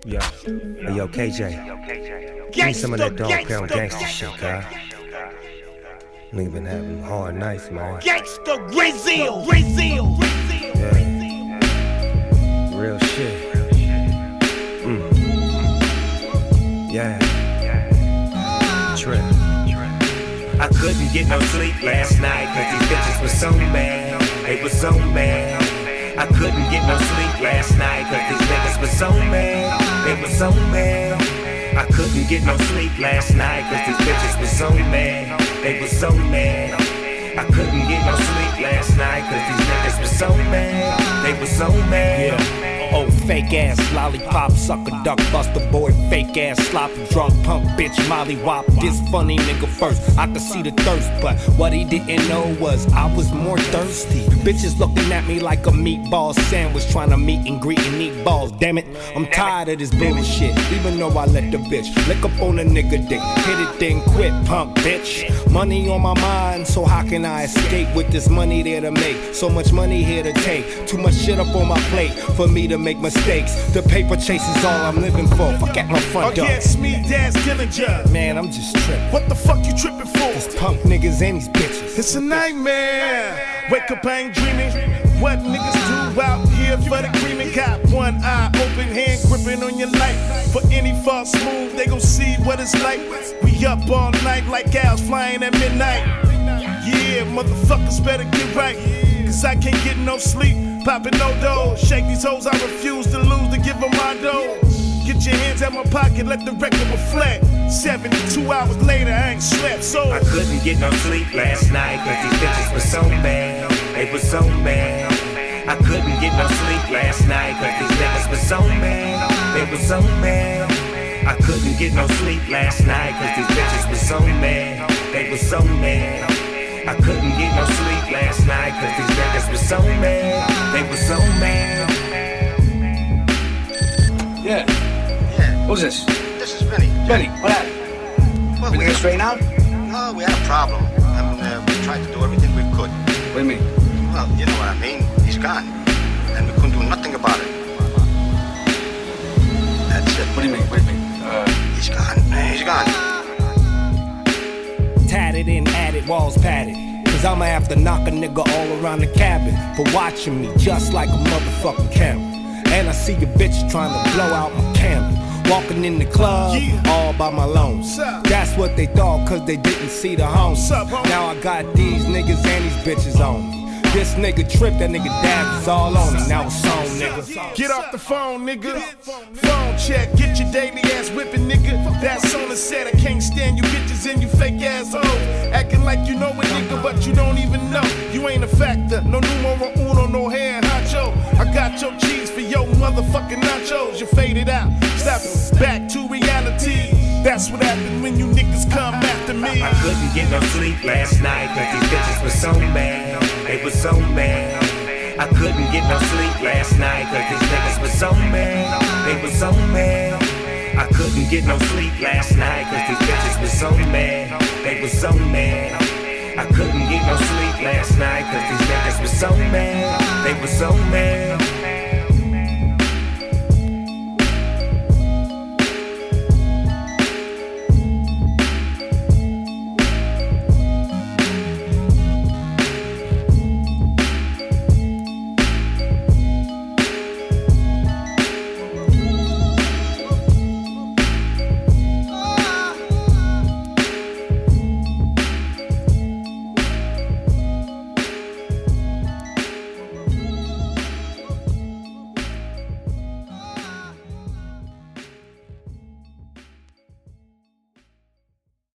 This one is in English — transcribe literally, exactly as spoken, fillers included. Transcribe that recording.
Yo, hey, yo, K J. Give me some of that Dog Pound gangster shit, guy. Nigga been having hard nights, man. Gangsta Brazil, Brazil, Yeah. Real shit. Mm. Yeah. Trip. I couldn't get no sleep last night, cause these bitches were so mad, they were so mad. I couldn't get no sleep last night, cause these niggas were so mad, they were so mad. I couldn't get no sleep last night, cause these bitches were so mad, they were so mad. I couldn't get no sleep last night, cause these niggas were so mad, they were so mad. Yeah. Oh, fake ass lollipop, sucker, duck, buster boy, fake ass sloppy, drunk punk bitch, molly wop. This funny nigga first, I could see the thirst, but what he didn't know was I was more thirsty. Bitches looking at me like a meatball sandwich, trying to meet and greet and eat balls. Damn it, I'm tired of this bullshit. Even though I let the bitch lick up on a nigga dick, hit it then quit, punk bitch. Money on my mind, so how can I escape with this money there to make? So much money here to take, too much shit up on my plate for me to make mistakes. The paper chase is all I'm living for. Fuck at my front door. Against me, Daz Dillinger. Man, I'm just tripping. What the fuck you tripping for? These punk niggas and these bitches. It's a nightmare. Wake up, I ain't dreaming. What niggas do out here for the creaming? Got one eye open, hand gripping on your life. For any false move, they gon' see what it's like. We up all night like owls flying at midnight. Yeah, motherfuckers better get right, cause I can't get no sleep. Poppin' no dough, shake these hoes, I refuse to lose to give them my dough. Get your hands out my pocket, let the record reflect. seventy-two hours later, I ain't slept, so I couldn't get no sleep last night, cause these bitches were so mad, they were so mad. I couldn't get no sleep last night, cause these niggas were so mad, they were so mad. I couldn't get no sleep last night, cause these bitches were so mad, they were so mad. I couldn't get no sleep last night, cause these niggas were so mad, they were so mad. Yeah. Yeah. Who's this? This is Benny. Benny, what happened? Well, Everything we, get straightened out? no, we had a problem. And uh, we tried to do everything we could. What do you mean? Well, you know what I mean. He's gone. And we couldn't do nothing about it. That's it. What do you mean? What do you mean? Uh, He's gone. He's gone. Tatted and added, walls padded. Cause I'ma have to knock a nigga all around the cabin for watching me just like a motherfucking camera. And I see your bitch trying to blow out my candle. Walking in the club, Yeah. all by my lonesome. What's up? That's what they thought, cause they didn't see the home. What's up, homie? Now I got these niggas and these bitches on me. This nigga tripped, that nigga dab is all on me. Now it's on, nigga. get off the phone, nigga. Phone check, get your daily ass whipping, nigga. That's on the set, I can't stand you bitches and you fake assholes. Acting like you know a nigga, but you don't even know. You ain't a factor, no numero uno, no hair and honcho. I got your cheese for your motherfucking nachos. You faded out, step back to reality. That's what happened when you niggas come after me. I couldn't get no sleep last night, cause these bitches were so mad, they were so mad. I couldn't get no sleep last night, cause these niggas were so mad, they were so mad. I couldn't get no sleep last night, cause these bitches were so mad, they were so mad. I couldn't get no sleep last night, cause these niggas were so mad, they were so mad.